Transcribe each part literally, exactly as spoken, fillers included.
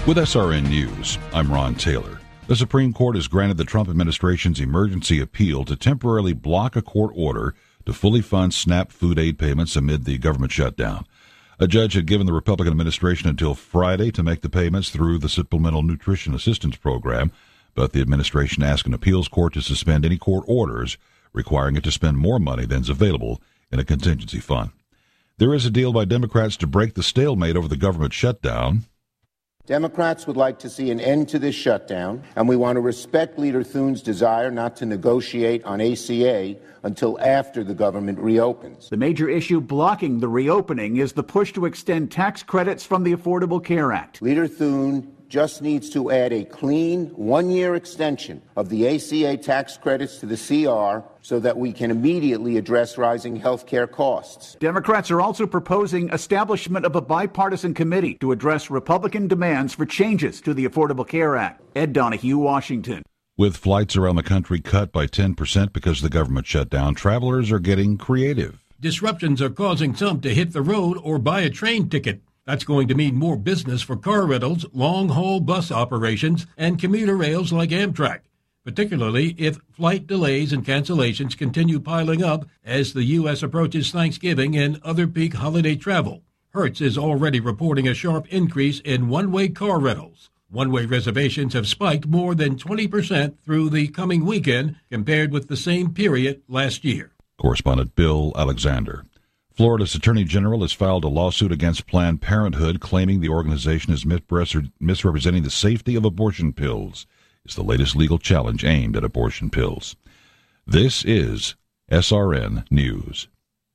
With S R N News, I'm Ron Taylor. The Supreme Court has granted the Trump administration's emergency appeal to temporarily block a court order to fully fund SNAP food aid payments amid the government shutdown. A judge had given the Republican administration until Friday to make the payments through the Supplemental Nutrition Assistance Program, but the administration asked an appeals court to suspend any court orders requiring it to spend more money than is available in a contingency fund. There is a deal by Democrats to break the stalemate over the government shutdown. Democrats would like to see an end to this shutdown, and we want to respect Leader Thune's desire not to negotiate on A C A until after the government reopens. The major issue blocking the reopening is the push to extend tax credits from the Affordable Care Act. Leader Thune just needs to add a clean one-year extension of the A C A tax credits to the C R so that we can immediately address rising health care costs. Democrats are also proposing establishment of a bipartisan committee to address Republican demands for changes to the Affordable Care Act. Ed Donahue, Washington. With flights around the country cut by ten percent because of the government shutdown, travelers are getting creative. Disruptions are causing some to hit the road or buy a train ticket. That's going to mean more business for car rentals, long-haul bus operations, and commuter rails like Amtrak, particularly if flight delays and cancellations continue piling up as the U S approaches Thanksgiving and other peak holiday travel. Hertz is already reporting a sharp increase in one-way car rentals. One-way reservations have spiked more than twenty percent through the coming weekend compared with the same period last year. Correspondent Bill Alexander. Florida's Attorney General has filed a lawsuit against Planned Parenthood, claiming the organization is misrepresenting the safety of abortion pills. It's the latest legal challenge aimed at abortion pills. This is S R N News.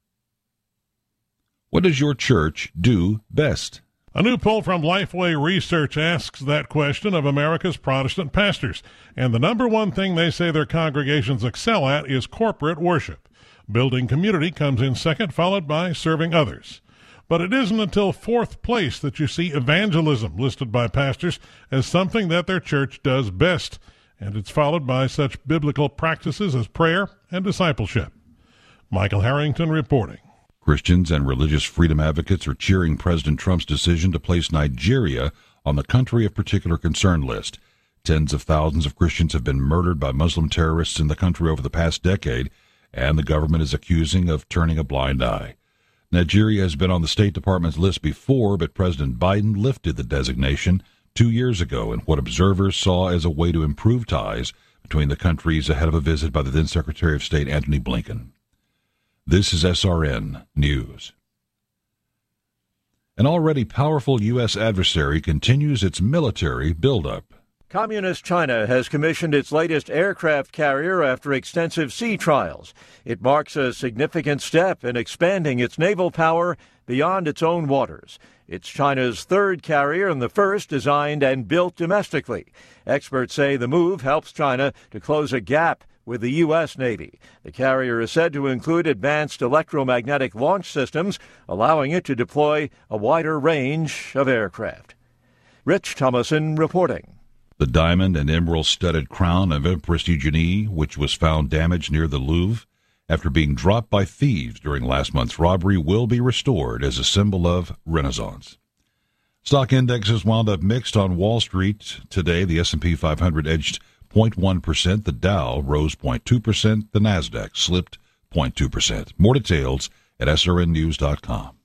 What does your church do best? A new poll from Lifeway Research asks that question of America's Protestant pastors, and the number one thing they say their congregations excel at is corporate worship. Building community comes in second, followed by serving others. But it isn't until fourth place that you see evangelism listed by pastors as something that their church does best, and it's followed by such biblical practices as prayer and discipleship. Michael Harrington reporting. Christians and religious freedom advocates are cheering President Trump's decision to place Nigeria on the country of particular concern list. Tens of thousands of Christians have been murdered by Muslim terrorists in the country over the past decade, and the government is accusing of turning a blind eye. Nigeria has been on the State Department's list before, but President Biden lifted the designation two years ago in what observers saw as a way to improve ties between the countries ahead of a visit by the then Secretary of State Antony Blinken. This is S R N News. An already powerful U S adversary continues its military buildup. Communist China has commissioned its latest aircraft carrier after extensive sea trials. It marks a significant step in expanding its naval power beyond its own waters. It's China's third carrier and the first designed and built domestically. Experts say the move helps China to close a gap with the U S. Navy. The carrier is said to include advanced electromagnetic launch systems, allowing it to deploy a wider range of aircraft. Rich Thomason reporting. The diamond and emerald-studded crown of Empress Eugenie, which was found damaged near the Louvre after being dropped by thieves during last month's robbery, will be restored as a symbol of Renaissance. Stock indexes wound up mixed on Wall Street today. The S and P five hundred edged zero point one percent. The Dow rose zero point two percent. The Nasdaq slipped zero point two percent. More details at S R N news dot com.